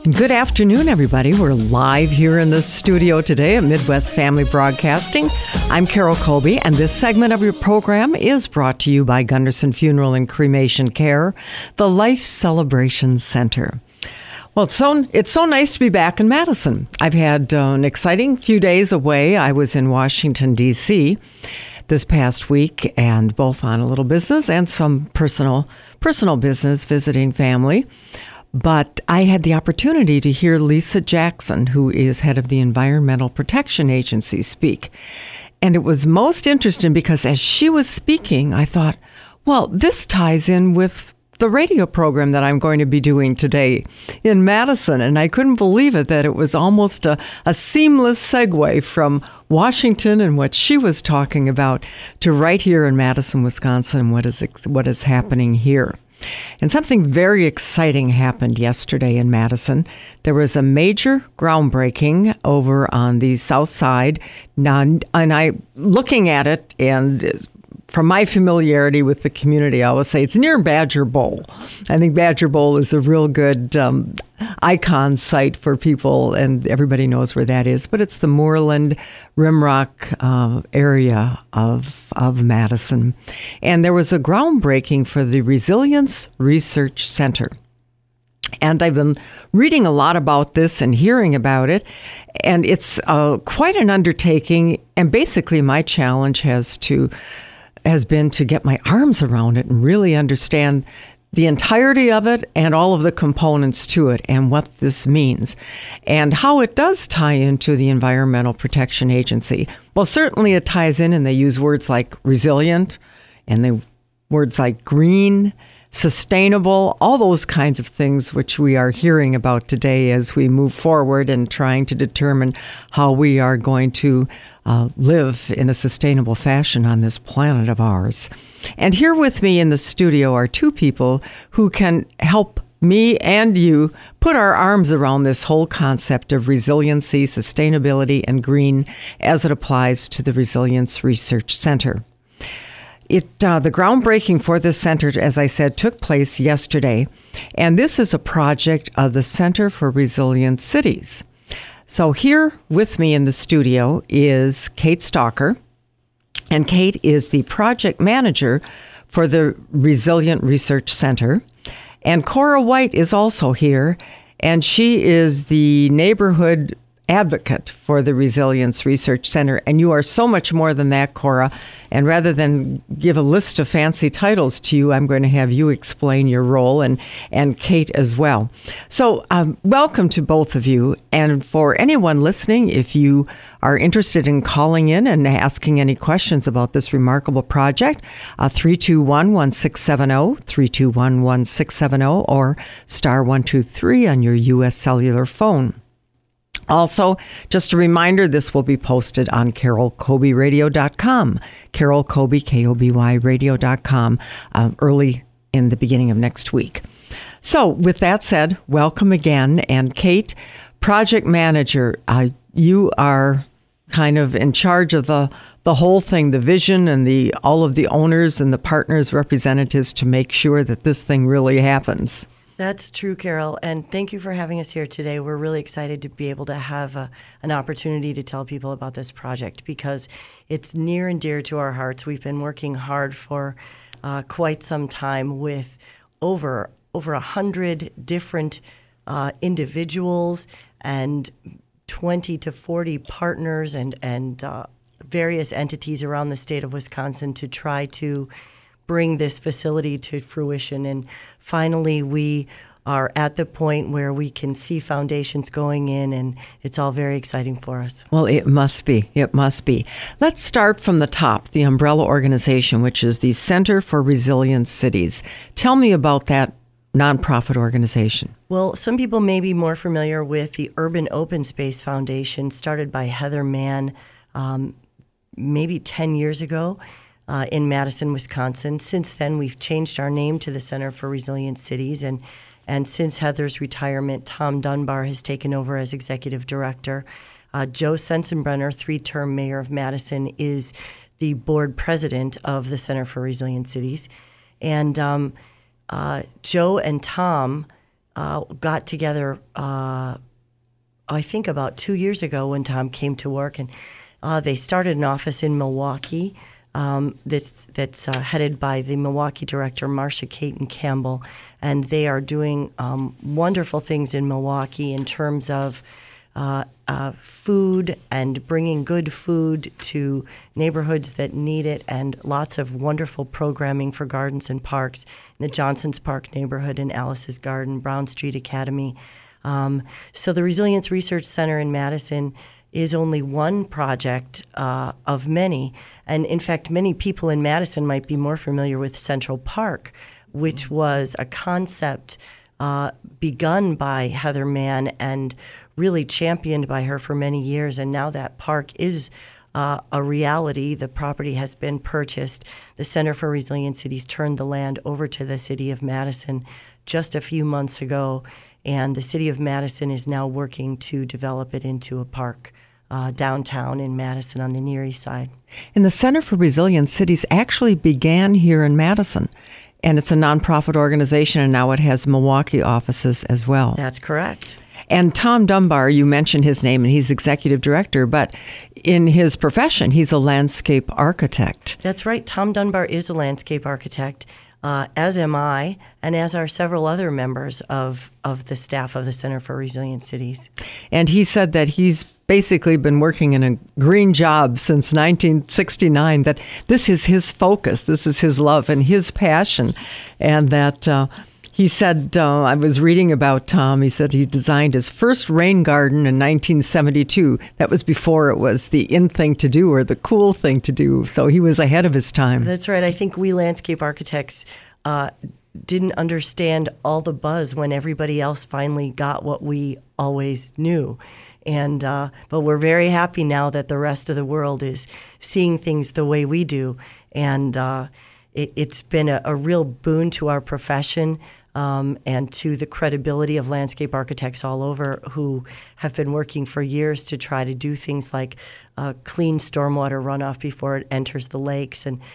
Good afternoon, everybody. We're live here in the studio today at Midwest Family Broadcasting. I'm Carol Colby, and this segment of your program is brought to you by Gunderson Funeral and Cremation Care, the Life Celebration Center. Well, it's so nice to be back in Madison. I've had an exciting few days away. I was in Washington, D.C. this past week, and both on a little business and some personal business, visiting family. But I had the opportunity to hear Lisa Jackson, who is head of the Environmental Protection Agency, speak. And it was most interesting because as she was speaking, I thought, well, this ties in with the radio program that I'm going to be doing today in Madison. And I couldn't believe it that it was almost a seamless segue from Washington and what she was talking about to right here in Madison, Wisconsin, and what is happening here. And something very exciting happened yesterday in Madison. There was a major groundbreaking over on the south side. And I, looking at it, and from my familiarity with the community, I will say it's near Badger Bowl. I think Badger Bowl is a real good icon site for people, and everybody knows where that is. But it's the Moorland, Rimrock area of Madison. And there was a groundbreaking for the Resilience Research Center. And I've been reading a lot about this and hearing about it, and it's quite an undertaking. And basically my challenge has been to get my arms around it and really understand the entirety of it and all of the components to it and what this means and how it does tie into the Environmental Protection Agency. Well, certainly it ties in, and they use words like resilient and the words like green, sustainable, all those kinds of things which we are hearing about today as we move forward and trying to determine how we are going to live in a sustainable fashion on this planet of ours. And here with me in the studio are two people who can help me and you put our arms around this whole concept of resiliency, sustainability, and green as it applies to the Resilience Research Center. The groundbreaking for this center, as I said, took place yesterday, and this is a project of the Center for Resilient Cities. So here with me in the studio is Kate Stalker, and Kate is the project manager for the Resilient Research Center, and Cora White is also here, and she is the neighborhood advocate for the Resilience Research Center. And you are so much more than that, Cora. And rather than give a list of fancy titles to you, I'm going to have you explain your role, and Kate as well. So welcome to both of you. And for anyone listening, if you are interested in calling in and asking any questions about this remarkable project, 321-1670, 321-1670, or star 123 on your U.S. cellular phone. Also, just a reminder, this will be posted on carolcolbyradio.com, Carol Colby, K-O-B-Y, radio.com, early in the beginning of next week. So with that said, welcome again. And Kate, project manager, you are kind of in charge of the whole thing, the vision and all of the owners and the partners, representatives to make sure that this thing really happens. That's true, Carol, and thank you for having us here today. We're really excited to be able to have an opportunity to tell people about this project because it's near and dear to our hearts. We've been working hard for quite some time with over 100 different individuals and 20 to 40 partners and various entities around the state of Wisconsin to try to bring this facility to fruition. And finally, we are at the point where we can see foundations going in, and it's all very exciting for us. Well, it must be. It must be. Let's start from the top, the umbrella organization, which is the Center for Resilient Cities. Tell me about that nonprofit organization. Well, some people may be more familiar with the Urban Open Space Foundation, started by Heather Mann maybe 10 years ago. In Madison, Wisconsin. Since then, we've changed our name to the Center for Resilient Cities, and since Heather's retirement, Tom Dunbar has taken over as executive director. Joe Sensenbrenner, 3-term mayor of Madison, is the board president of the Center for Resilient Cities. And Joe and Tom got together, I think about 2 years ago when Tom came to work, and they started an office in Milwaukee that's headed by the Milwaukee director, Marcia Caton Campbell, and they are doing wonderful things in Milwaukee in terms of food and bringing good food to neighborhoods that need it, and lots of wonderful programming for gardens and parks in the Johnson's Park neighborhood and Alice's Garden, Brown Street Academy. So the Resilience Research Center in Madison is only one project of many. And in fact, many people in Madison might be more familiar with Central Park, which was a concept begun by Heather Mann and really championed by her for many years. And now that park is a reality. The property has been purchased. The Center for Resilient Cities turned the land over to the city of Madison just a few months ago. And the city of Madison is now working to develop it into a park downtown in Madison on the Near East Side. And the Center for Resilient Cities actually began here in Madison, and it's a nonprofit organization, and now it has Milwaukee offices as well. That's correct. And Tom Dunbar, you mentioned his name, and he's executive director, but in his profession, he's a landscape architect. That's right. Tom Dunbar is a landscape architect, as am I, and as are several other members of the staff of the Center for Resilient Cities. And he said that he's basically been working in a green job since 1969, that this is his focus, this is his love and his passion, and that he said, I was reading about Tom, he said he designed his first rain garden in 1972. That was before it was the in thing to do or the cool thing to do, so he was ahead of his time. That's right. I think we landscape architects didn't understand all the buzz when everybody else finally got what we always knew. And but we're very happy now that the rest of the world is seeing things the way we do. And it's been a real boon to our profession and to the credibility of landscape architects all over who have been working for years to try to do things like clean stormwater runoff before it enters the lakes and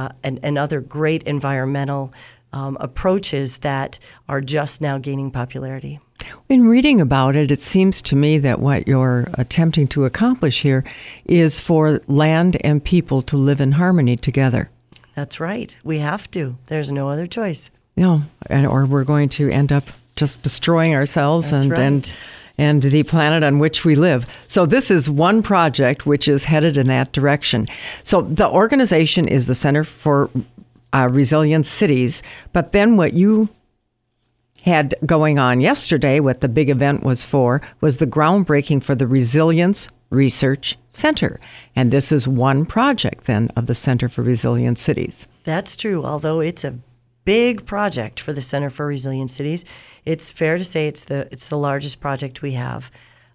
other great environmental approaches that are just now gaining popularity. In reading about it, it seems to me that what you're attempting to accomplish here is for land and people to live in harmony together. That's right. We have to. There's no other choice. No, or we're going to end up just destroying ourselves and the planet on which we live. So this is one project which is headed in that direction. So the organization is the Center for Resilient Cities, but then what you had going on yesterday, what the big event was for, was the groundbreaking for the Resilience Research Center. And this is one project, then, of the Center for Resilient Cities. That's true. Although it's a big project for the Center for Resilient Cities, it's fair to say it's the largest project we have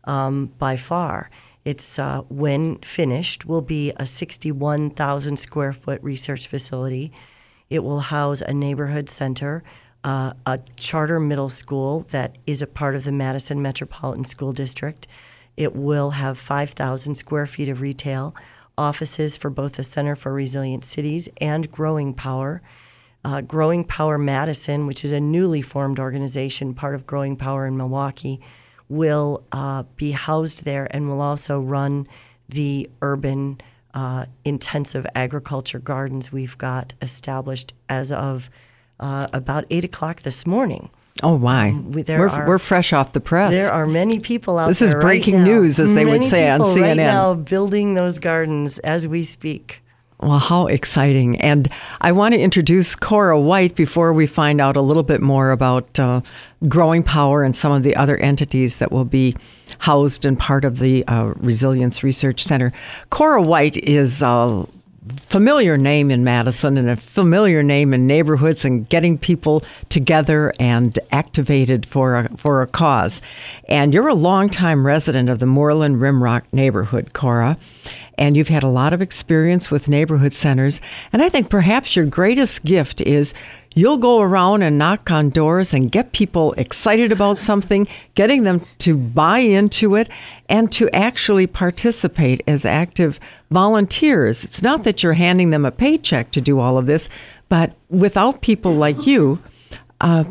by far. It's, when finished, will be a 61,000 square foot research facility. It will house a neighborhood center, a charter middle school that is a part of the Madison Metropolitan School District. It will have 5,000 square feet of retail, offices for both the Center for Resilient Cities and Growing Power. Growing Power Madison, which is a newly formed organization, part of Growing Power in Milwaukee, will be housed there and will also run the urban intensive agriculture gardens we've got established as of about 8 o'clock this morning. Oh, my. We're fresh off the press. There are many people out there. This is breaking news, as they would say on CNN. Right now building those gardens as we speak. Well, how exciting. And I want to introduce Cora White before we find out a little bit more about Growing Power and some of the other entities that will be housed and part of the Resilience Research Center. Cora White is a familiar name in Madison and a familiar name in neighborhoods and getting people together and activated for a cause. And you're a longtime resident of the Moreland Rimrock neighborhood, Cora. And you've had a lot of experience with neighborhood centers. And I think perhaps your greatest gift is you'll go around and knock on doors and get people excited about something, getting them to buy into it and to actually participate as active volunteers. It's not that you're handing them a paycheck to do all of this, but without people like you,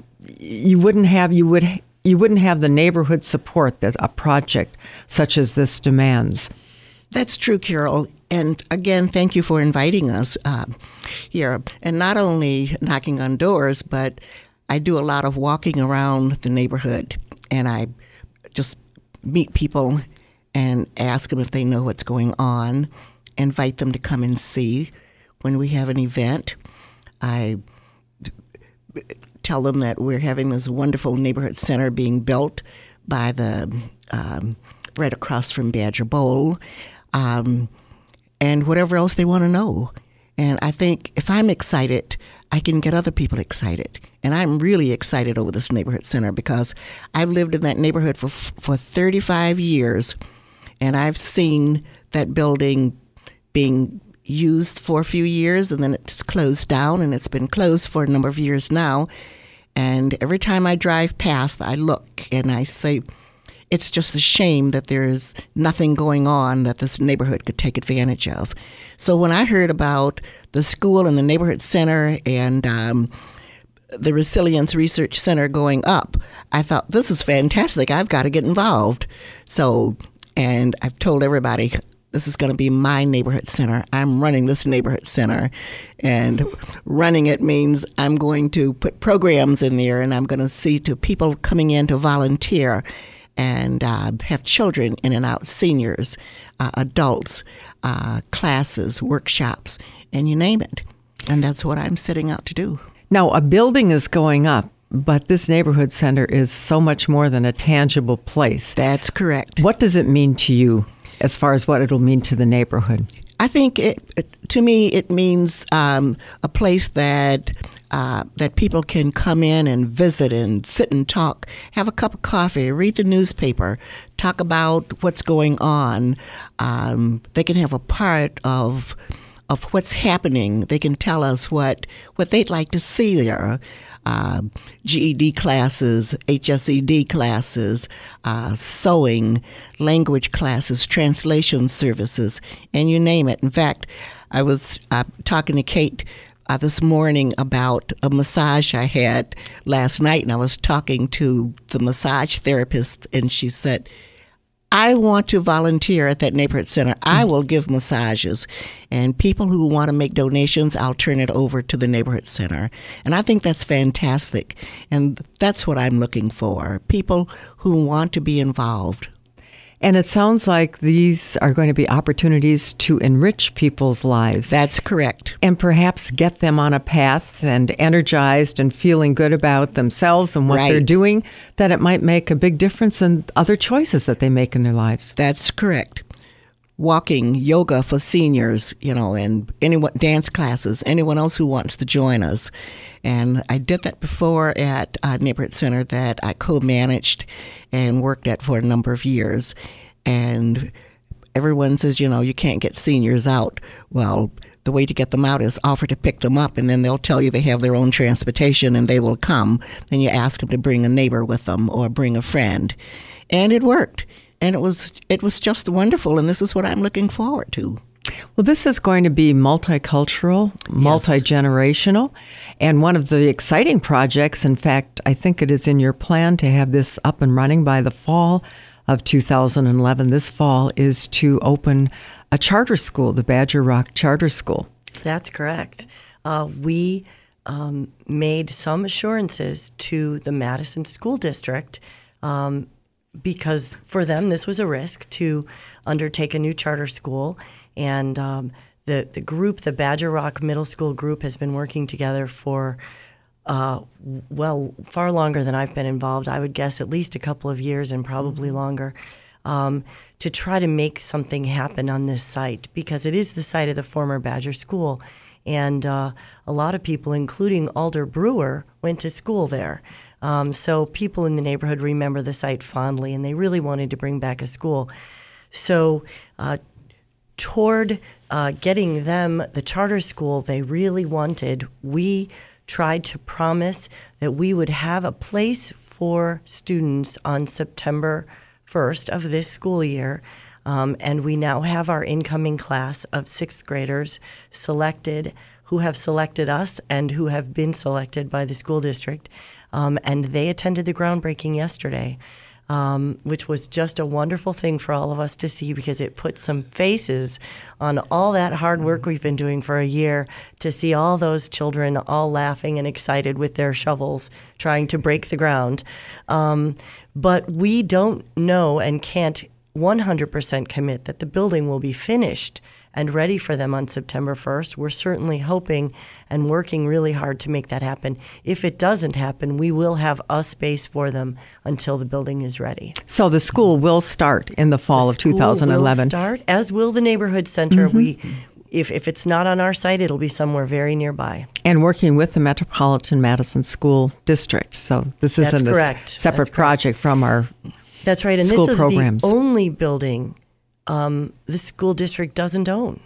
you wouldn't have the neighborhood support that a project such as this demands. That's true, Carol. And again, thank you for inviting us here. And not only knocking on doors, but I do a lot of walking around the neighborhood, and I just meet people and ask them if they know what's going on, invite them to come and see. When we have an event, I tell them that we're having this wonderful neighborhood center being built by the right across from Badger Bowl, and whatever else they want to know. And I think if I'm excited, I can get other people excited. And I'm really excited over this neighborhood center because I've lived in that neighborhood for 35 years, and I've seen that building being used for a few years, and then it's closed down, and it's been closed for a number of years now. And every time I drive past, I look and I say, it's just a shame that there's nothing going on that this neighborhood could take advantage of. So when I heard about the school and the neighborhood center and the Resilience Research Center going up, I thought, this is fantastic. I've got to get involved. So, and I've told everybody, this is going to be my neighborhood center. I'm running this neighborhood center. And running it means I'm going to put programs in there, and I'm going to see to people coming in to volunteer and have children in and out, seniors, adults, classes, workshops, and you name it. And that's what I'm setting out to do. Now, a building is going up, but this neighborhood center is so much more than a tangible place. That's correct. What does it mean to you as far as what it'll mean to the neighborhood? I think to me it means a place that people can come in and visit and sit and talk, have a cup of coffee, read the newspaper, talk about what's going on. They can have a part of what's happening. They can tell us what they'd like to see there. GED classes, HSED classes, sewing, language classes, translation services, and you name it. In fact, I was talking to Kate this morning about a massage I had last night, and I was talking to the massage therapist, and she said, I want to volunteer at that neighborhood center. I will give massages. And people who want to make donations, I'll turn it over to the neighborhood center. And I think that's fantastic. And that's what I'm looking for, people who want to be involved. And it sounds like these are going to be opportunities to enrich people's lives. That's correct. And perhaps get them on a path and energized and feeling good about themselves and what they're doing, that it might make a big difference in other choices that they make in their lives. That's correct. Walking, yoga for seniors, and anyone, dance classes, anyone else who wants to join us. And I did that before at a neighborhood center that I co-managed and worked at for a number of years. And everyone says, you can't get seniors out. Well, the way to get them out is offer to pick them up, and then they'll tell you they have their own transportation and they will come. Then you ask them to bring a neighbor with them or bring a friend. And it worked. And it was just wonderful, and this is what I'm looking forward to. Well, this is going to be multicultural, multi-generational, and one of the exciting projects, in fact, I think it is in your plan to have this up and running by the fall of 2011. This fall is to open a charter school, the Badger Rock Charter School. That's correct. We made some assurances to the Madison School District because for them this was a risk to undertake a new charter school. And the group, the Badger Rock Middle School group, has been working together for, far longer than I've been involved. I would guess at least a couple of years and probably longer, to try to make something happen on this site, because it is the site of the former Badger School. And a lot of people, including Alder Brewer, went to school there. So people in the neighborhood remember the site fondly, and they really wanted to bring back a school. So toward getting them the charter school they really wanted, we tried to promise that we would have a place for students on September 1st of this school year. And we now have our incoming class of 6th graders selected, who have selected us and who have been selected by the school district and they attended the groundbreaking yesterday, which was just a wonderful thing for all of us to see, because it put some faces on all that hard work we've been doing for a year, to see all those children all laughing and excited with their shovels trying to break the ground. But we don't know and can't 100% commit that the building will be finished and ready for them on September 1st. We're certainly hoping and working really hard to make that happen. If it doesn't happen, we will have a space for them until the building is ready. So the school will start in the fall of 2011. Will start, as will the neighborhood center. If it's not on our site, it'll be somewhere very nearby. And working with the Metropolitan Madison School District. So this isn't a separate project from our That's right. And school this is programs. The only building the school district doesn't own.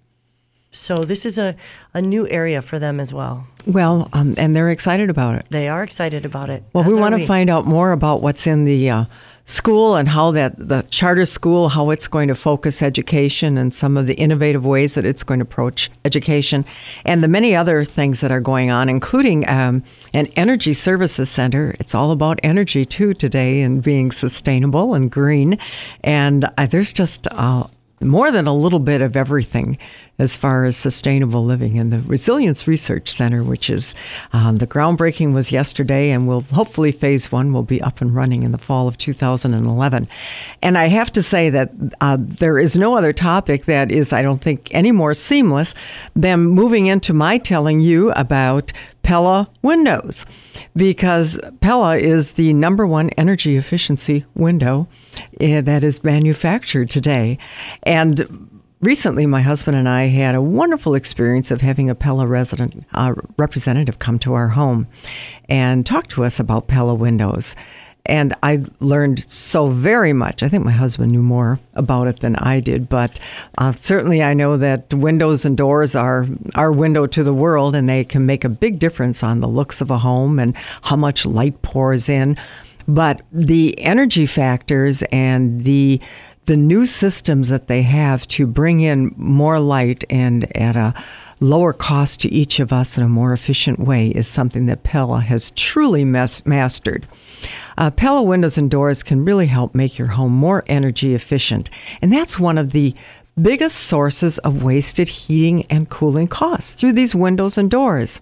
So this is a new area for them as well. Well, and they're excited about it. They are excited about it. Well, we want to find out more about what's in the school and how the charter school, how it's going to focus education and some of the innovative ways that it's going to approach education, and the many other things that are going on, including an energy services center. It's all about energy, too, today, and being sustainable and green. And there's just more than a little bit of everything as far as sustainable living. And the Resilience Research Center, which is the groundbreaking was yesterday, and will hopefully phase 1 will be up and running in the fall of 2011. And I have to say that there is no other topic that is, I don't think, any more seamless than moving into my telling you about Pella windows, because Pella is the #1 energy efficiency window that is manufactured today. And recently, my husband and I had a wonderful experience of having a Pella representative come to our home and talk to us about Pella windows. And I learned so very much. I think my husband knew more about it than I did, but certainly I know that windows and doors are our window to the world, and they can make a big difference on the looks of a home and how much light pours in. But the energy factors and the new systems that they have to bring in more light and at a lower cost to each of us in a more efficient way is something that Pella has truly mastered. Pella windows and doors can really help make your home more energy efficient, and that's one of the biggest sources of wasted heating and cooling costs through these windows and doors.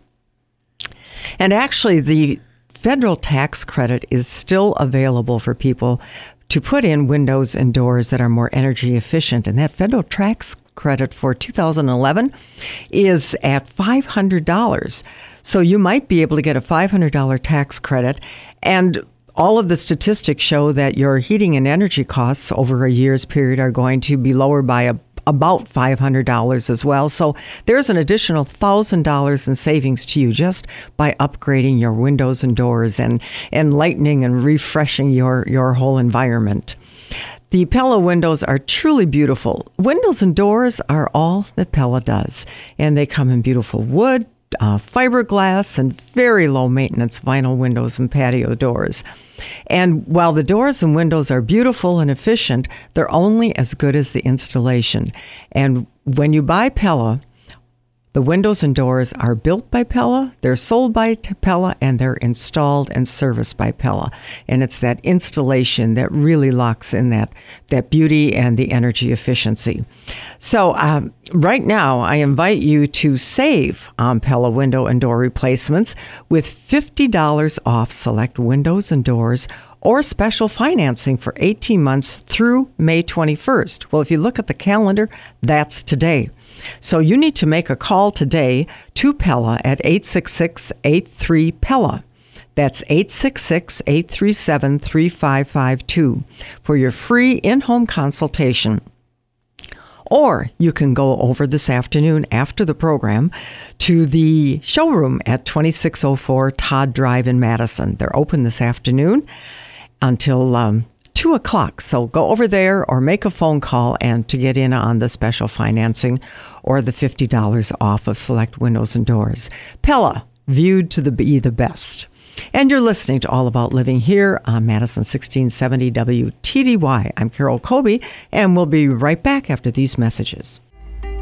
And actually, the federal tax credit is still available for people to put in windows and doors that are more energy efficient. And that federal tax credit for 2011 is at $500. So you might be able to get a $500 tax credit. And all of the statistics show that your heating and energy costs over a year's period are going to be lower by about $500 as well. So there's an additional $1,000 in savings to you just by upgrading your windows and doors and lightening and refreshing your whole environment. The Pella windows are truly beautiful. Windows and doors are all that Pella does, and they come in beautiful wood, fiberglass, and very low maintenance vinyl windows and patio doors. And while the doors and windows are beautiful and efficient, they're only as good as the installation. And when you buy Pella, the windows and doors are built by Pella, they're sold by Pella, and they're installed and serviced by Pella. And it's that installation that really locks in that beauty and the energy efficiency. So right now, I invite you to save on Pella window and door replacements with $50 off select windows and doors, or special financing for 18 months through May 21st. Well, if you look at the calendar, that's today. So you need to make a call today to Pella at 866-83-PELLA. That's 866-837-3552 for your free in-home consultation. Or you can go over this afternoon after the program to the showroom at 2604 Todd Drive in Madison. They're open this afternoon until 2 o'clock. So go over there or make a phone call and to get in on the special financing or the $50 off of select windows and doors. Pella, viewed to be the best. And you're listening to All About Living here on Madison 1670 WTDY. I'm Carol Colby, and we'll be right back after these messages.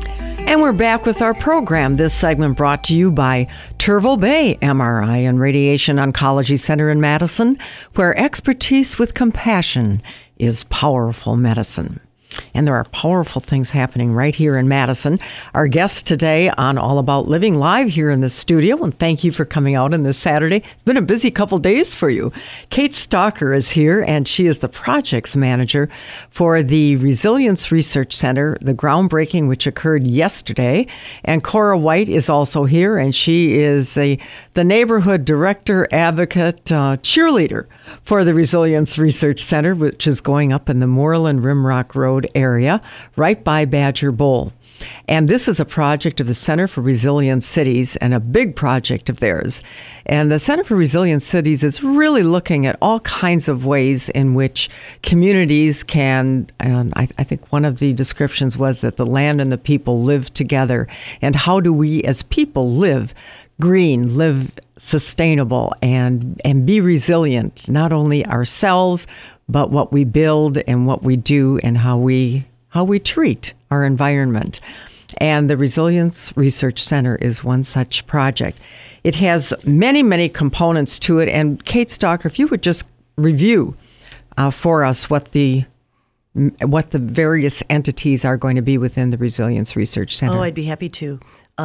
And we're back with our program. This segment brought to you by Turville Bay MRI and Radiation Oncology Center in Madison, where expertise with compassion is powerful medicine. And there are powerful things happening right here in Madison. Our guest today on All About Living live here in the studio, and thank you for coming out on this Saturday. It's been a busy couple days for you. Kate Stalker is here, and she is the projects manager for the Resilience Research Center, the groundbreaking which occurred yesterday. And Cora White is also here, and she is the neighborhood director, advocate, cheerleader for the Resilience Research Center, which is going up in the Moreland Rimrock Road area, right by Badger Bowl. And this is a project of the Center for Resilient Cities and a big project of theirs. And the Center for Resilient Cities is really looking at all kinds of ways in which communities can, and I think one of the descriptions was that the land and the people live together. And how do we as people live green, live sustainable, and be resilient, not only ourselves, but what we build and what we do and how we treat our environment. And the Resilience Research Center is one such project. It has many, many components to it. And Kate Stalker, if you would just review for us what the various entities are going to be within the Resilience Research Center. Oh, I'd be happy to.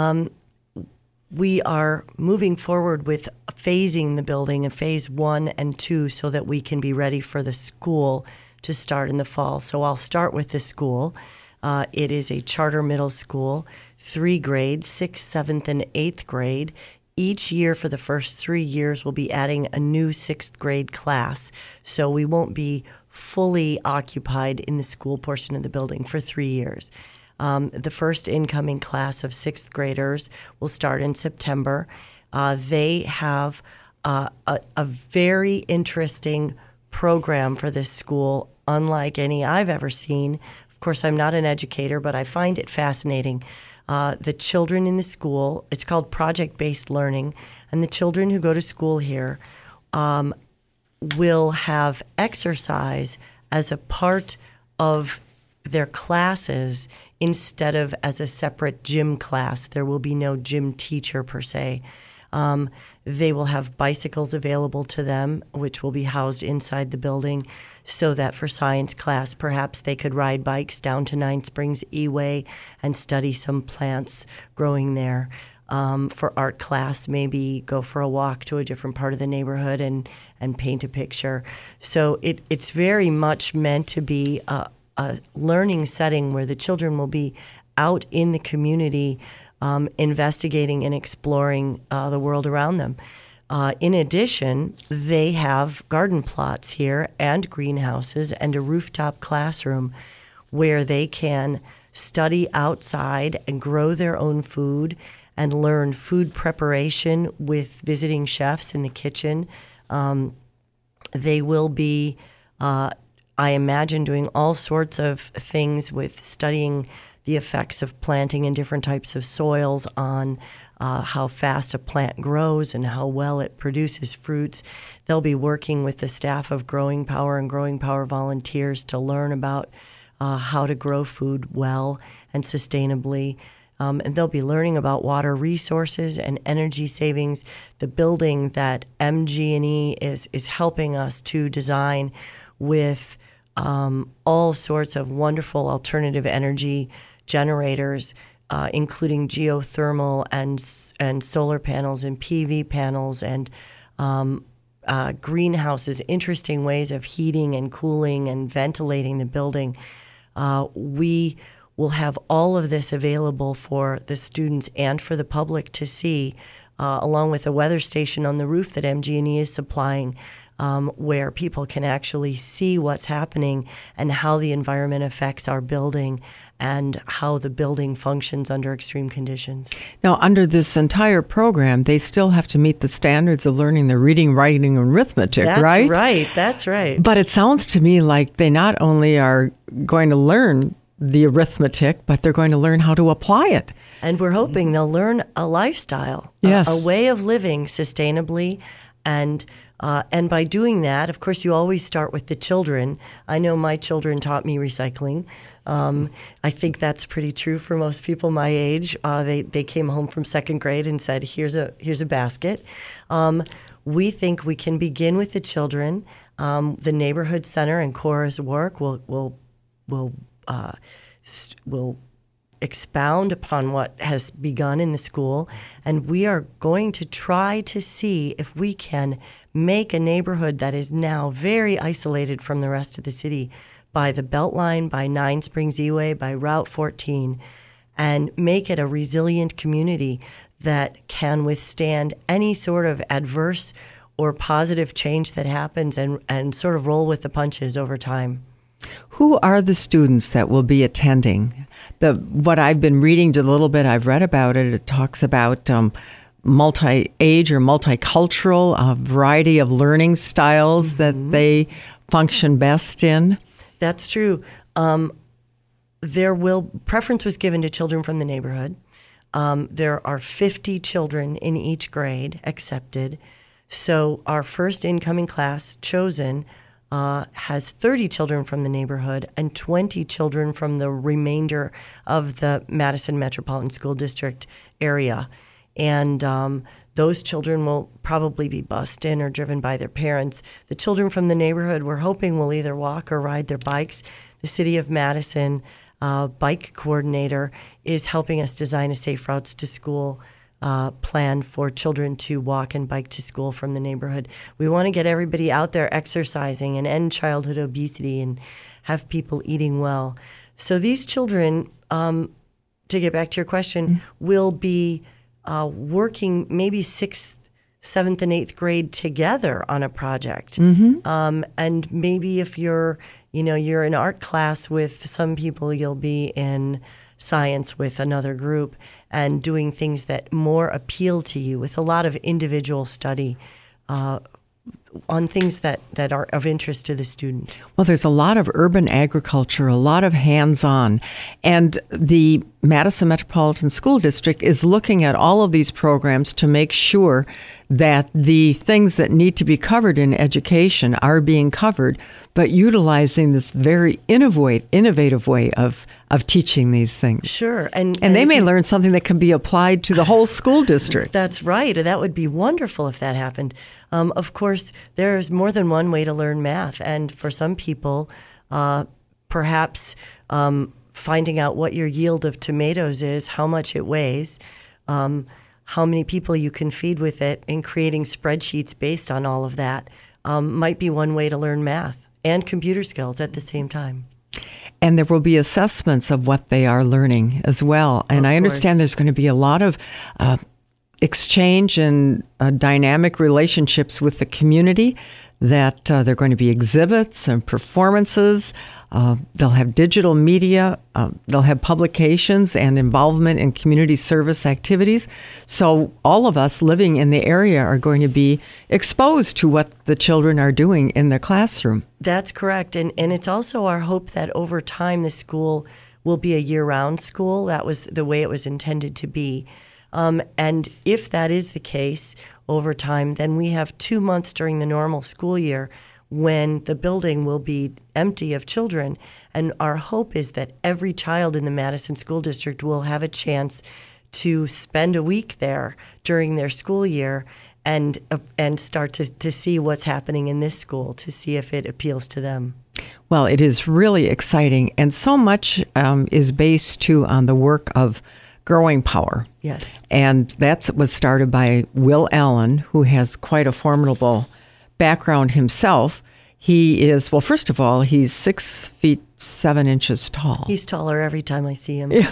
We are moving forward with phasing the building in phase 1 and 2 so that we can be ready for the school to start in the fall. So I'll start with the school. It is a charter middle school, 3 grades, 6th, 7th, and 8th grade. Each year for the first 3 years, we'll be adding a new 6th grade class. So we won't be fully occupied in the school portion of the building for 3 years. The first incoming class of 6th graders will start in September. They have a very interesting program for this school, unlike any I've ever seen. Of course, I'm not an educator, but I find it fascinating. The children in the school, it's called project-based learning, and the children who go to school here will have exercise as a part of their classes instead of as a separate gym class. There will be no gym teacher per se. They will have bicycles available to them, which will be housed inside the building, so that for science class, perhaps they could ride bikes down to Nine Springs E-Way and study some plants growing there. For art class, maybe go for a walk to a different part of the neighborhood and paint a picture. So it's very much meant to be a learning setting where the children will be out in the community investigating and exploring the world around them. In addition, they have garden plots here and greenhouses and a rooftop classroom where they can study outside and grow their own food and learn food preparation with visiting chefs in the kitchen. They will be, I imagine, doing all sorts of things with studying the effects of planting in different types of soils on how fast a plant grows and how well it produces fruits. They'll be working with the staff of Growing Power and Growing Power volunteers to learn about how to grow food well and sustainably. And they'll be learning about water resources and energy savings. The building that MG&E is helping us to design with all sorts of wonderful alternative energy generators, including geothermal and solar panels and PV panels and greenhouses, interesting ways of heating and cooling and ventilating the building. We will have all of this available for the students and for the public to see, along with a weather station on the roof that MG&E is supplying, where people can actually see what's happening and how the environment affects our building and how the building functions under extreme conditions. Now, under this entire program, they still have to meet the standards of learning the reading, writing, and arithmetic, right? That's right. But it sounds to me like they not only are going to learn the arithmetic, but they're going to learn how to apply it. And we're hoping they'll learn a lifestyle, yes, a way of living sustainably and And by doing that, of course, you always start with the children. I know my children taught me recycling. I think that's pretty true for most people my age. They came home from second grade and said, here's a basket. We think we can begin with the children. The Neighborhood Center and Cora's work will expound upon what has begun in the school, and we are going to try to see if we can make a neighborhood that is now very isolated from the rest of the city by the Beltline, by Nine Springs E-Way, by Route 14, and make it a resilient community that can withstand any sort of adverse or positive change that happens and sort of roll with the punches over time. Who are the students that will be attending? What I've been reading a little bit, I've read about it, it talks about multi-age or multicultural, a variety of learning styles that they function best in. That's true. Preference was given to children from the neighborhood. There are 50 children in each grade accepted. So our first incoming class chosen has 30 children from the neighborhood and 20 children from the remainder of the Madison Metropolitan School District area. And those children will probably be bused in or driven by their parents. The children from the neighborhood, we're hoping, will either walk or ride their bikes. The City of Madison bike coordinator is helping us design a Safe Routes to School plan for children to walk and bike to school from the neighborhood. We want to get everybody out there exercising and end childhood obesity and have people eating well. So these children, to get back to your question, will be working maybe 6th, 7th, and 8th grade together on a project. And maybe if you're in art class with some people, you'll be in science with another group and doing things that more appeal to you with a lot of individual study on things that are of interest to the student. Well, there's a lot of urban agriculture, a lot of hands-on, and the Madison Metropolitan School District is looking at all of these programs to make sure that the things that need to be covered in education are being covered, but utilizing this very innovative way of teaching these things. Sure. And they may learn something that can be applied to the whole school district. That's right. That would be wonderful if that happened. Of course, there's more than one way to learn math, and for some people, perhaps finding out what your yield of tomatoes is, how much it weighs, how many people you can feed with it, and creating spreadsheets based on all of that might be one way to learn math and computer skills at the same time. And there will be assessments of what they are learning as well. And I understand there's going to be a lot of exchange and dynamic relationships with the community, that there are going to be exhibits and performances. They'll have digital media. They'll have publications and involvement in community service activities. So all of us living in the area are going to be exposed to what the children are doing in their classroom. That's correct. And it's also our hope that over time the school will be a year-round school. That was the way it was intended to be. And if that is the case over time, then we have 2 months during the normal school year when the building will be empty of children. And our hope is that every child in the Madison School District will have a chance to spend a week there during their school year and start to see what's happening in this school, to see if it appeals to them. Well, it is really exciting. And so much is based, too, on the work of Growing Power. Yes. And that was started by Will Allen, who has quite a formidable background himself. He is, well, first of all, he's 6 feet 7 inches tall. He's taller every time I see him.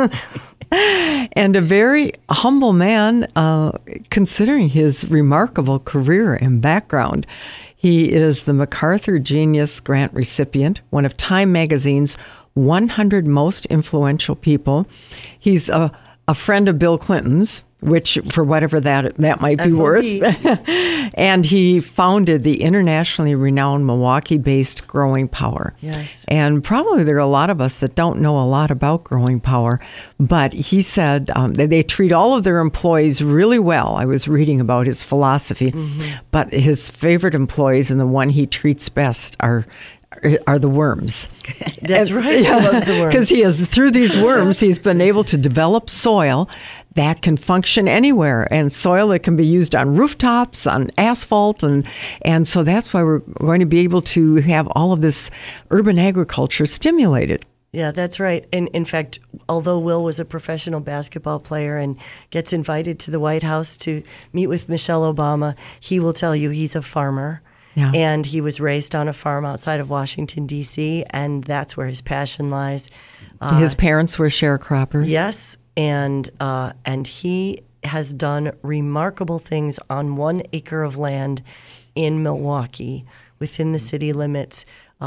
And a very humble man, considering his remarkable career and background. He is the MacArthur Genius Grant recipient, one of Time Magazine's 100 most influential people. He's a friend of Bill Clinton's, which for whatever that might be worth. And he founded the internationally renowned Milwaukee-based Growing Power. Yes. And probably there are a lot of us that don't know a lot about Growing Power, but he said they treat all of their employees really well. I was reading about his philosophy, but his favorite employees and the one he treats best are the worms. That's right. He loves the worms. Because through these worms, he's been able to develop soil that can function anywhere, and soil that can be used on rooftops, on asphalt, and so that's why we're going to be able to have all of this urban agriculture stimulated. Yeah, that's right. And in fact, although Will was a professional basketball player and gets invited to the White House to meet with Michelle Obama, he will tell you he's a farmer. Yeah. And he was raised on a farm outside of Washington, D.C., and that's where his passion lies. His parents were sharecroppers. Yes, and he has done remarkable things on 1 acre of land in Milwaukee within the city limits.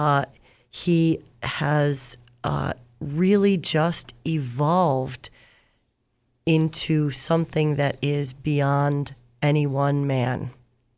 He has really just evolved into something that is beyond any one man.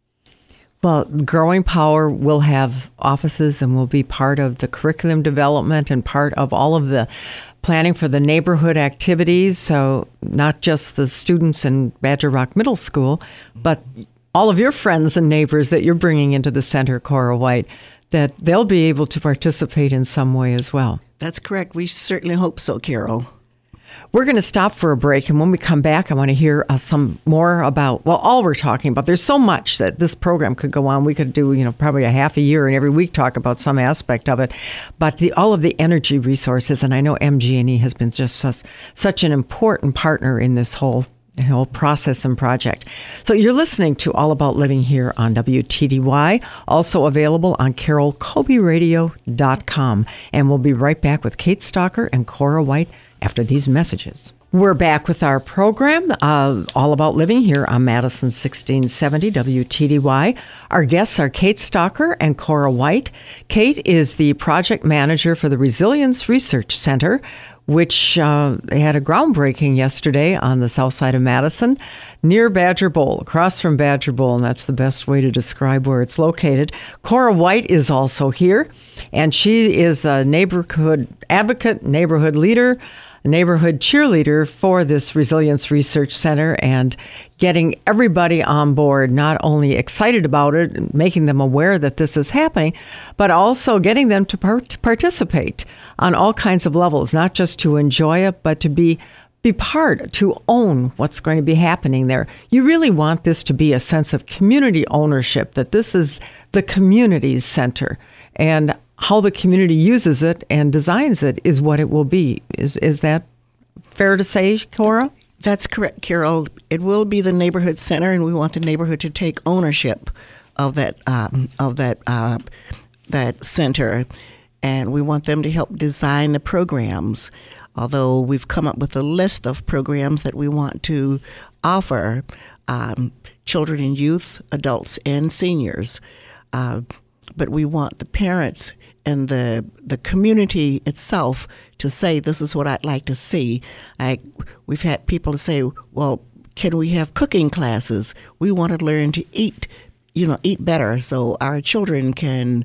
Well, Growing Power will have offices and will be part of the curriculum development and part of all of the planning for the neighborhood activities. So not just the students in Badger Rock Middle School, but all of your friends and neighbors that you're bringing into the center, Cora White, that they'll be able to participate in some way as well. That's correct. We certainly hope so, Carol. We're going to stop for a break, and when we come back, I want to hear some more about, well, all we're talking about. There's so much that this program could go on. We could do, probably a half a year and every week talk about some aspect of it. But all of the energy resources, and I know MG&E has been just such an important partner in this whole process and project. So you're listening to All About Living here on WTDY, also available on carolcolbyradio.com. And we'll be right back with Kate Stalker and Cora White after these messages. We're back with our program, All About Living here on Madison 1670 WTDY. Our guests are Kate Stalker and Cora White. Kate is the project manager for the Resilience Research Center, which they had a groundbreaking yesterday on the south side of Madison, near Badger Bowl, across from Badger Bowl, and that's the best way to describe where it's located. Cora White is also here, and she is a neighborhood advocate, neighborhood leader, neighborhood cheerleader for this Resilience Research Center, and getting everybody on board, not only excited about it, making them aware that this is happening, but also getting them to participate on all kinds of levels, not just to enjoy it, but to be part, to own what's going to be happening there. You really want this to be a sense of community ownership, that this is the community's center, and how the community uses it and designs it is what it will be. Is that fair to say, Cora? That's correct, Carol. It will be the neighborhood center, and we want the neighborhood to take ownership of that center, and we want them to help design the programs. Although we've come up with a list of programs that we want to offer children and youth, adults, and seniors, but we want the parents and the community itself to say, this is what I'd like to see. We've had people say, well, can we have cooking classes? We want to learn to eat better so our children can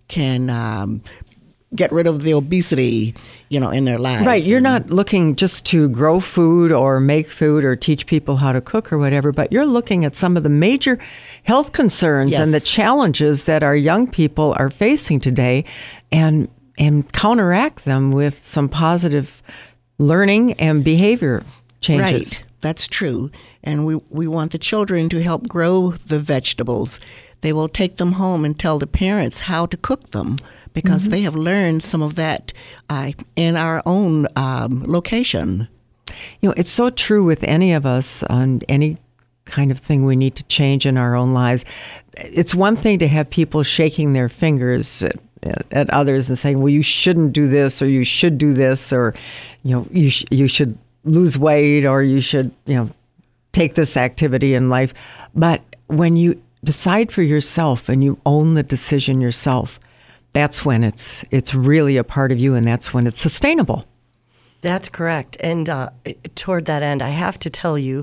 get rid of the obesity, in their lives. Right. You're not looking just to grow food or make food or teach people how to cook or whatever, but you're looking at some of the major health concerns Yes. and the challenges that our young people are facing today, and counteract them with some positive learning and behavior changes. Right. That's true. And we want the children to help grow the vegetables. They will take them home and tell the parents how to cook them, because they have learned some of that in our own location. It's so true with any of us on any kind of thing we need to change in our own lives. It's one thing to have people shaking their fingers at others and saying, well, you shouldn't do this, or you should do this, or, you should lose weight, or you should, take this activity in life. But when you decide for yourself and you own the decision yourself, that's when it's really a part of you, and that's when it's sustainable. That's correct. And toward that end, I have to tell you,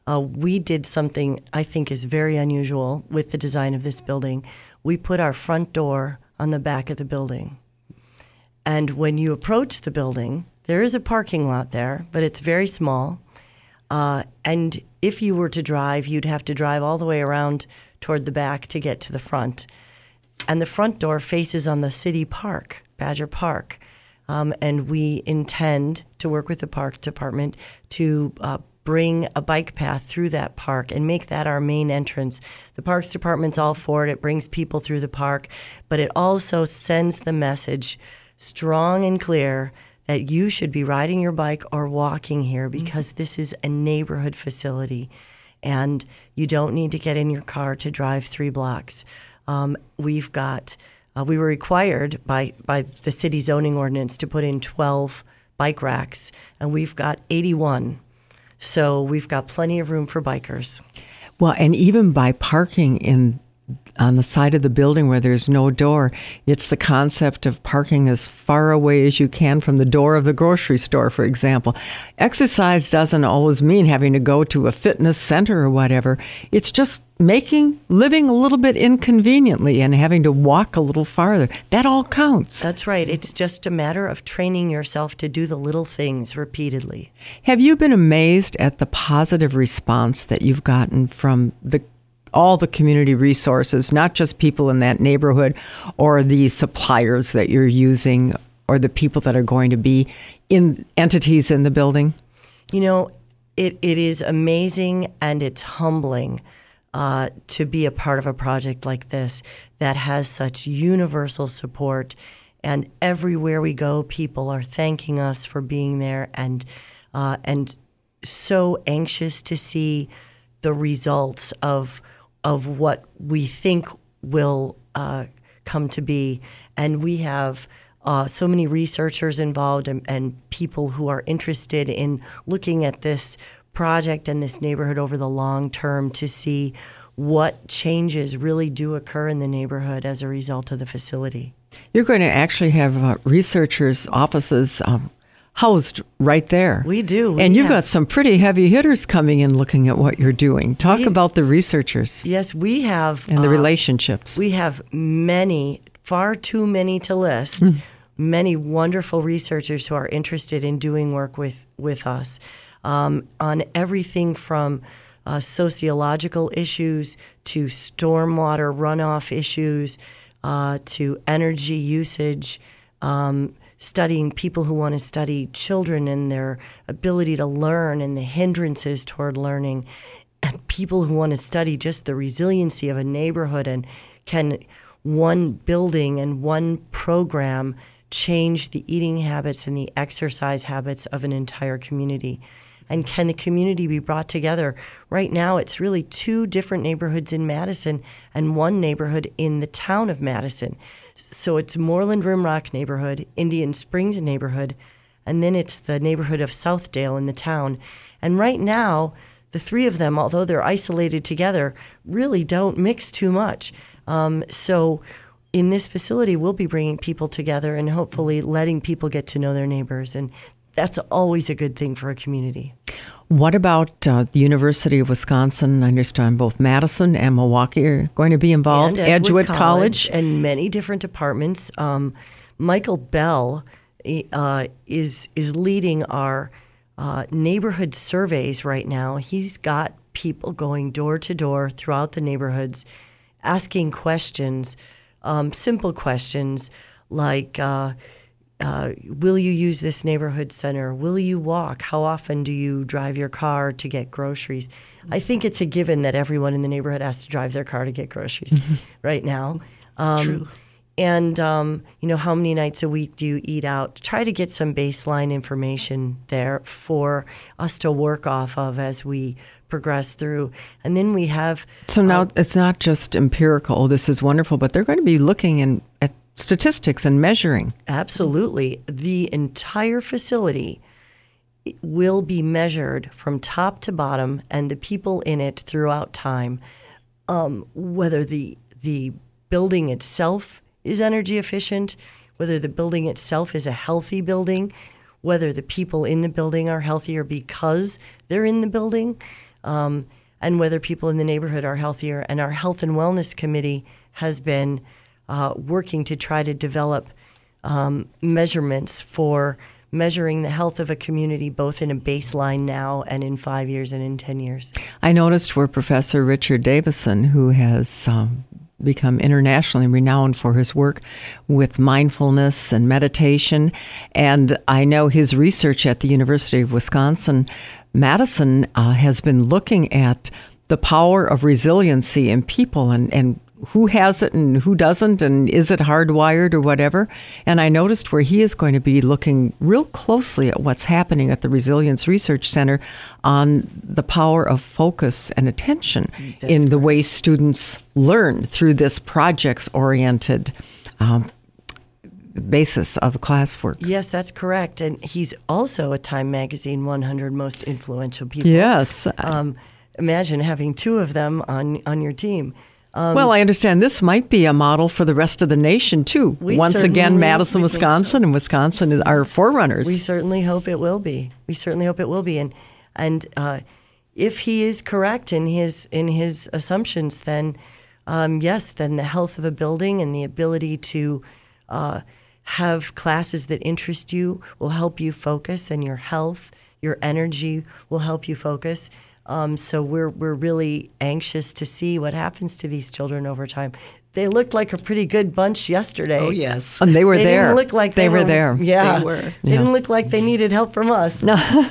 we did something I think is very unusual with the design of this building. We put our front door on the back of the building. And when you approach the building, there is a parking lot there, but it's very small. And if you were to drive, you'd have to drive all the way around toward the back to get to the front. And the front door faces on the city park, Badger Park. And we intend to work with the park department to bring a bike path through that park and make that our main entrance. The Parks Department's all for it. It brings people through the park, but it also sends the message strong and clear that you should be riding your bike or walking here because this is a neighborhood facility and you don't need to get in your car to drive 3 blocks. We were required by the city zoning ordinance to put in 12 bike racks, and we've got 81. So we've got plenty of room for bikers. Well, and even by parking on the side of the building where there's no door, it's the concept of parking as far away as you can from the door of the grocery store, for example. Exercise doesn't always mean having to go to a fitness center or whatever. It's just living a little bit inconveniently and having to walk a little farther. That all counts. That's right. It's just a matter of training yourself to do the little things repeatedly. Have you been amazed at the positive response that you've gotten from all the community resources, not just people in that neighborhood or the suppliers that you're using or the people that are going to be in entities in the building? You know, it is amazing and it's humbling to be a part of a project like this that has such universal support. And everywhere we go, people are thanking us for being there and so anxious to see the results of what we think will come to be. And we have so many researchers involved and people who are interested in looking at this project and this neighborhood over the long term to see what changes really do occur in the neighborhood as a result of the facility. You're going to actually have researchers' offices housed right there. We do. And you've got some pretty heavy hitters coming in looking at what you're doing. Talk about the researchers. Yes, we have. And the relationships. We have many, far too many to list, many wonderful researchers who are interested in doing work with us on everything from sociological issues to stormwater runoff issues to energy usage, studying people who want to study children and their ability to learn and the hindrances toward learning, and people who want to study just the resiliency of a neighborhood and can one building and one program change the eating habits and the exercise habits of an entire community. And can the community be brought together? Right now, it's really 2 different neighborhoods in Madison and 1 neighborhood in the town of Madison. So it's Moreland Rimrock neighborhood, Indian Springs neighborhood, and then it's the neighborhood of Southdale in the town. And right now, the 3 of them, although they're isolated together, really don't mix too much. So in this facility, we'll be bringing people together and hopefully letting people get to know their neighbors. And that's always a good thing for a community. What about the University of Wisconsin? I understand both Madison and Milwaukee are going to be involved. And Edgewood College. And many different departments. Michael Bell is leading our neighborhood surveys right now. He's got people going door to door throughout the neighborhoods, asking questions, simple questions like, will you use this neighborhood center? Will you walk? How often do you drive your car to get groceries? I think it's a given that everyone in the neighborhood has to drive their car to get groceries right now. True. And, how many nights a week do you eat out? Try to get some baseline information there for us to work off of as we progress through. And then we have... So now it's not just empirical, this is wonderful, but they're going to be looking at statistics and measuring. Absolutely. The entire facility will be measured from top to bottom and the people in it throughout time, whether the building itself is energy efficient, whether the building itself is a healthy building, whether the people in the building are healthier because they're in the building. and whether people in the neighborhood are healthier. And our Health and Wellness Committee has been working to try to develop measurements for measuring the health of a community, both in a baseline now and in 5 years and in 10 years. I noticed where Professor Richard Davison, who has become internationally renowned for his work with mindfulness and meditation, and I know his research at the University of Wisconsin-Madison has been looking at the power of resiliency in people and who has it and who doesn't, and is it hardwired or whatever. And I noticed where he is going to be looking real closely at what's happening at the Resilience Research Center on the power of focus and attention in the way students learn through this projects-oriented basis of classwork. Yes, that's correct. And he's also a Time Magazine 100 Most Influential People. Yes. Imagine having two of them on your team. Well, I understand this might be a model for the rest of the nation, too. Once again, Madison, Wisconsin, and Wisconsin is our forerunners. We certainly hope it will be. And if he is correct in his assumptions, then yes, then the health of a building and the ability to have classes that interest you will help you focus, and your health, your energy will help you focus. So we're really anxious to see what happens to these children over time. They looked like a pretty good bunch yesterday. Oh, yes. And they were there. They didn't look like they were there. Yeah. They were. They didn't look like they needed help from us.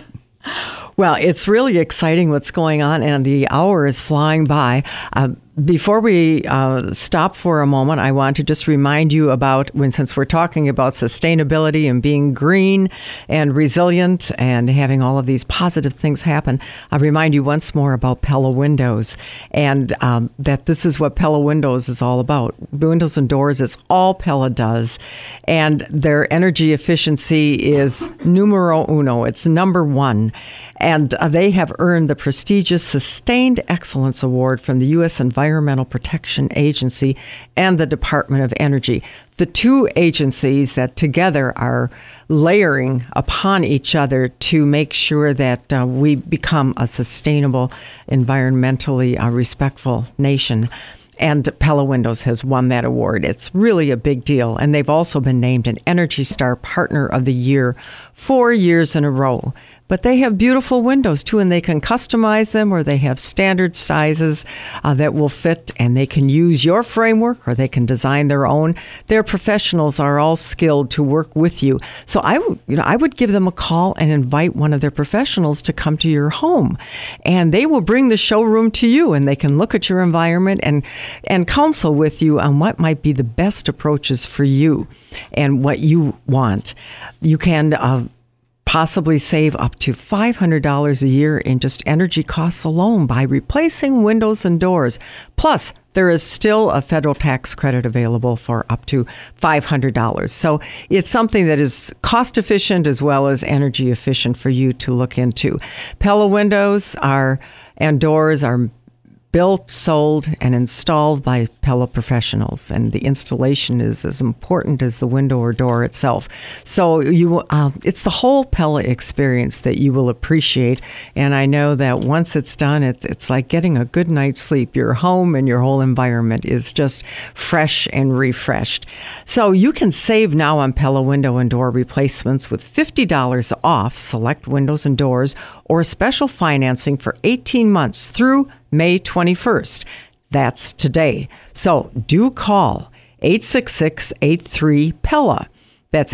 Well, it's really exciting what's going on, and the hour is flying by. Before we stop for a moment, I want to just remind you about, since we're talking about sustainability and being green and resilient and having all of these positive things happen, I'll remind you once more about Pella Windows, and that this is what Pella Windows is all about. Windows and doors is all Pella does, and their energy efficiency is numero uno. It's number one. And they have earned the prestigious Sustained Excellence Award from the U.S. Environmental Protection Agency and the Department of Energy. The two agencies that together are layering upon each other to make sure that we become a sustainable, environmentally respectful nation. And Pella Windows has won that award. It's really a big deal. And they've also been named an Energy Star Partner of the Year 4 years in a row. But they have beautiful windows, too, and they can customize them, or they have standard sizes that will fit, and they can use your framework, or they can design their own. Their professionals are all skilled to work with you. So I would give them a call and invite one of their professionals to come to your home, and they will bring the showroom to you, and they can look at your environment and counsel with you on what might be the best approaches for you and what you want. You can possibly save up to $500 a year in just energy costs alone by replacing windows and doors. Plus, there is still a federal tax credit available for up to $500. So it's something that is cost efficient as well as energy efficient for you to look into. Pella windows and doors are built, sold, and installed by Pella professionals, and the installation is as important as the window or door itself. So it's the whole Pella experience that you will appreciate, and I know that once it's done, it's like getting a good night's sleep. Your home and your whole environment is just fresh and refreshed. So you can save now on Pella window and door replacements with $50 off select windows and doors, or special financing for 18 months through May 21st. That's today. So do call 866-83-PELLA. That's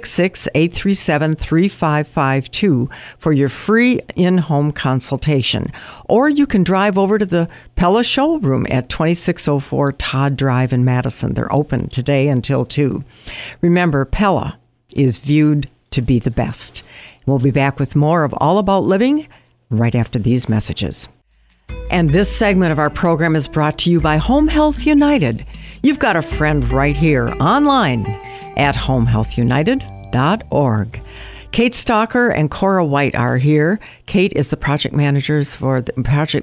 866-837-3552 for your free in-home consultation. Or you can drive over to the Pella showroom at 2604 Todd Drive in Madison. They're open today until 2. Remember, Pella is viewed to be the best. We'll be back with more of All About Living right after these messages. And this segment of our program is brought to you by Home Health United. You've got a friend right here online at homehealthunited.org. Kate Stalker and Cora White are here. Kate is the project manager, for the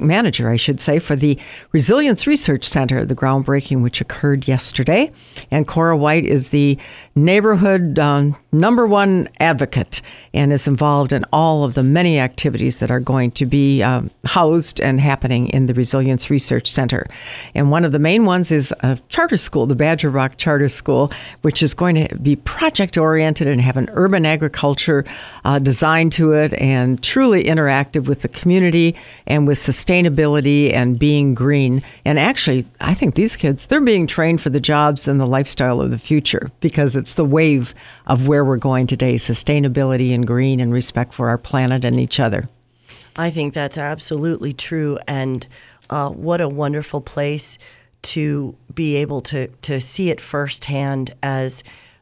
Resilience Research Center, the groundbreaking which occurred yesterday. And Cora White is the neighborhood #1 advocate and is involved in all of the many activities that are going to be housed and happening in the Resilience Research Center. And one of the main ones is a charter school, the Badger Rock Charter School, which is going to be project-oriented and have an urban agriculture design to it and truly interactive with the community and with sustainability and being green. And actually, I think these kids, they're being trained for the jobs and the lifestyle of the future because it's the wave of where we're going today, sustainability and green and respect for our planet and each other. I think that's absolutely true. And what a wonderful place to be able to see it firsthand as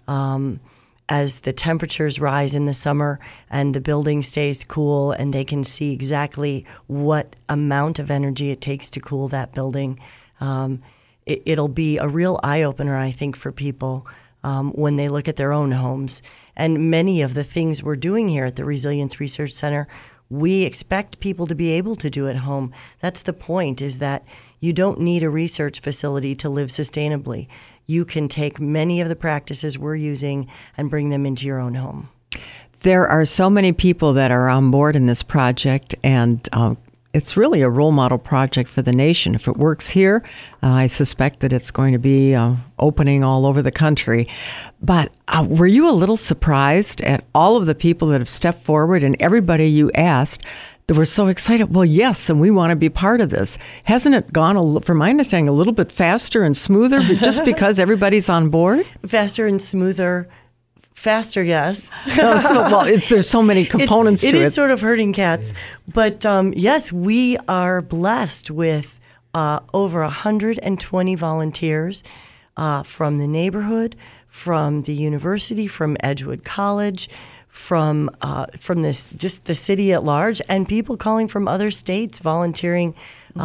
the temperatures rise in the summer and the building stays cool and they can see exactly what amount of energy it takes to cool that building. It'll be a real eye-opener, I think, for people when they look at their own homes. And many of the things we're doing here at the Resilience Research Center, we expect people to be able to do at home. That's the point, is that you don't need a research facility to live sustainably. You can take many of the practices we're using and bring them into your own home. There are so many people that are on board in this project, and it's really a role model project for the nation. If it works here, I suspect that it's going to be opening all over the country. But were you a little surprised at all of the people that have stepped forward and everybody you asked that were so excited? Well, yes, and we want to be part of this. Hasn't it gone, from my understanding, a little bit faster and smoother just because everybody's on board? Faster and smoother. Faster, yes. There's so many components to it. It is sort of herding cats. But yes, we are blessed with over 120 volunteers from the neighborhood, from the university, from Edgewood College, from just the city at large, and people calling from other states volunteering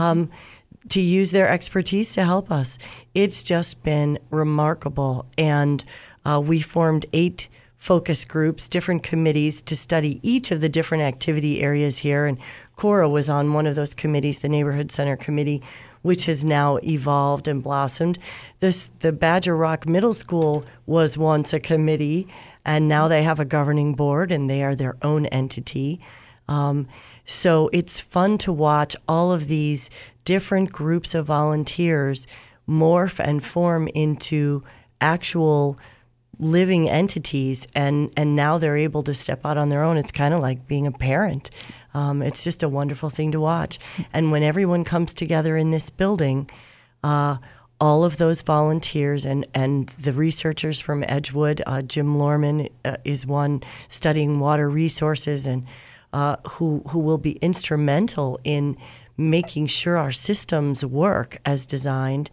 to use their expertise to help us. It's just been remarkable. And we formed 8 focus groups, different committees to study each of the different activity areas here. And Cora was on one of those committees, the Neighborhood Center Committee, which has now evolved and blossomed. The Badger Rock Middle School was once a committee, and now they have a governing board, and they are their own entity. So it's fun to watch all of these different groups of volunteers morph and form into actual living entities, and now they're able to step out on their own. It's kind of like being a parent. It's just a wonderful thing to watch. And when everyone comes together in this building, all of those volunteers and the researchers from Edgewood, Jim Lorman is one studying water resources and who will be instrumental in making sure our systems work as designed.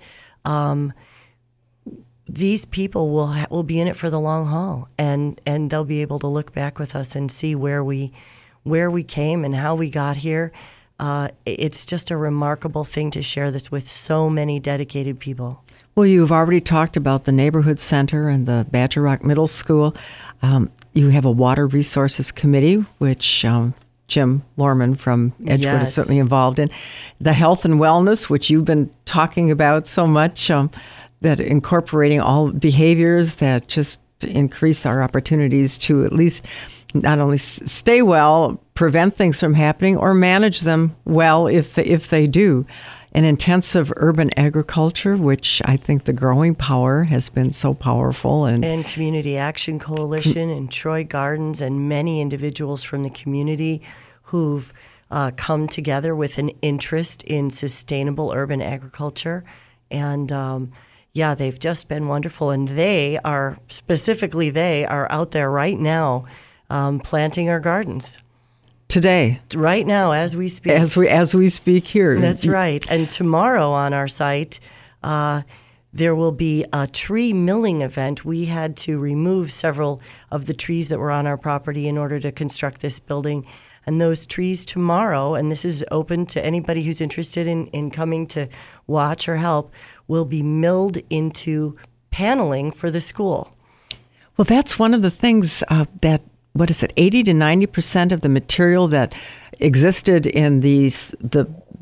These people will be in it for the long haul, and they'll be able to look back with us and see where we came and how we got here. It's just a remarkable thing to share this with so many dedicated people. Well, you've already talked about the Neighborhood Center and the Badger Rock Middle School. You have a Water Resources Committee, which Jim Lorman from Edgewood is certainly involved in. The Health and Wellness, which you've been talking about so much, that incorporating all behaviors that just increase our opportunities to at least not only stay well, prevent things from happening, or manage them well if they do. An intensive urban agriculture, which I think the growing power has been so powerful. And Community Action Coalition and Troy Gardens and many individuals from the community who've come together with an interest in sustainable urban agriculture. And they've just been wonderful. And they are out there right now planting our gardens. Today, right now, as we speak, as we speak here. That's right. And tomorrow on our site, there will be a tree milling event. We had to remove several of the trees that were on our property in order to construct this building. And those trees tomorrow, and this is open to anybody who's interested in coming to watch or help, will be milled into paneling for the school. Well, that's one of the things that 80 to 90% of the material that existed in the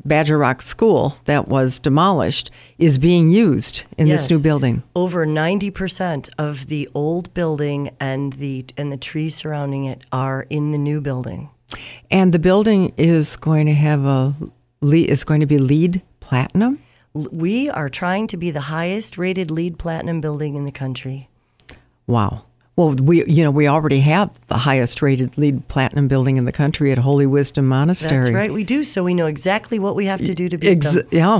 Badger Rock School that was demolished is being used in this new building. Over 90% of the old building and the trees surrounding it are in the new building. And the building is going to have is going to be LEED Platinum? We are trying to be the highest rated LEED Platinum building in the country. Wow. Well, we already have the highest rated LEED Platinum building in the country at Holy Wisdom Monastery. That's right, we do. So we know exactly what we have to do to beat them. Yeah.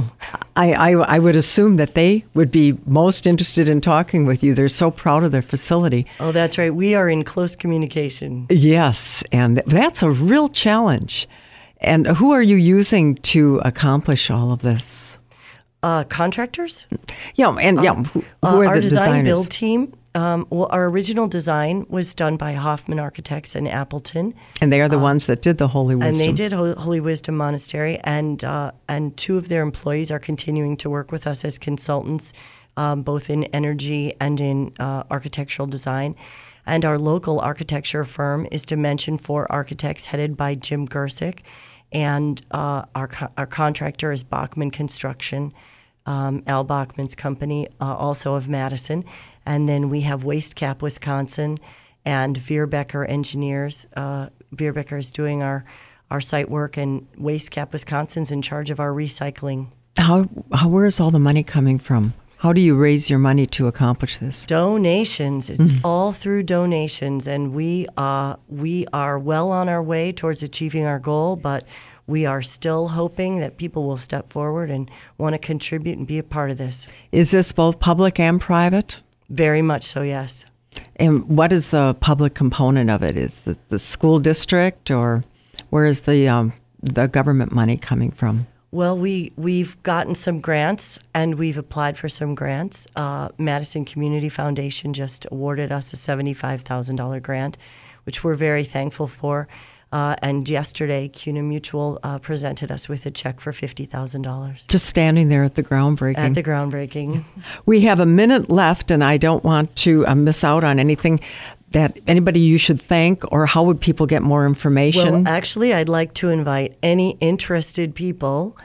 I would assume that they would be most interested in talking with you. They're so proud of their facility. Oh, that's right. We are in close communication. Yes, and that's a real challenge. And who are you using to accomplish all of this? Contractors? Yeah, and who are our the design designers? build team. Our original design was done by Hoffman Architects in Appleton. And they are the ones that did the Holy Wisdom. And they did Holy Wisdom Monastery, and two of their employees are continuing to work with us as consultants, both in energy and in architectural design. And our local architecture firm is Dimension 4 Architects, headed by Jim Gersick. And our contractor is Bachman Construction, Al Bachman's company, also of Madison. And then we have Waste Cap Wisconsin and Veerbecker Engineers. Veerbecker is doing our site work, and Waste Cap Wisconsin's in charge of our recycling. Where is all the money coming from? How do you raise your money to accomplish this? Donations. It's all through donations, and we are well on our way towards achieving our goal, but we are still hoping that people will step forward and want to contribute and be a part of this. Is this both public and private? Very much so, yes. And what is the public component of it? Is the school district, or where is the government money coming from? Well, we've gotten some grants, and we've applied for some grants. Madison Community Foundation just awarded us a $75,000 grant, which we're very thankful for. And yesterday, CUNA Mutual presented us with a check for $50,000. Just standing there at the groundbreaking. At the groundbreaking. We have a minute left, and I don't want to miss out on anything that anybody you should thank, or how would people get more information? Well, actually, I'd like to invite any interested people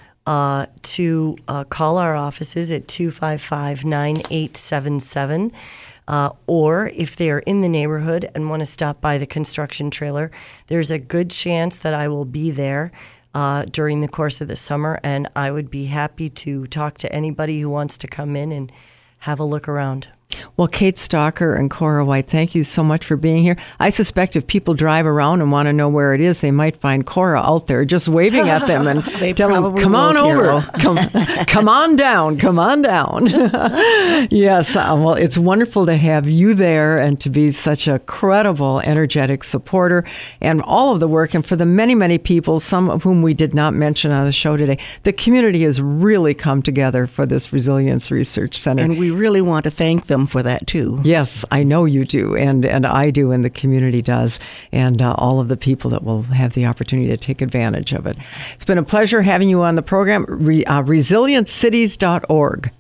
to call our offices at 255-9877. Or if they are in the neighborhood and want to stop by the construction trailer, there's a good chance that I will be there during the course of the summer, and I would be happy to talk to anybody who wants to come in and have a look around. Well, Kate Stalker and Cora White, thank you so much for being here. I suspect if people drive around and want to know where it is, they might find Cora out there just waving at them and tell them, come on over, come on down, come on down. Yes, well, it's wonderful to have you there and to be such a credible, energetic supporter, and all of the work. And for the many, many people, some of whom we did not mention on the show today, the community has really come together for this Resilience Research Center. And we really want to thank them for that too. Yes, I know you do, and I do, and the community does, and all of the people that will have the opportunity to take advantage of it. It's been a pleasure having you on the program. ResilientCities.org.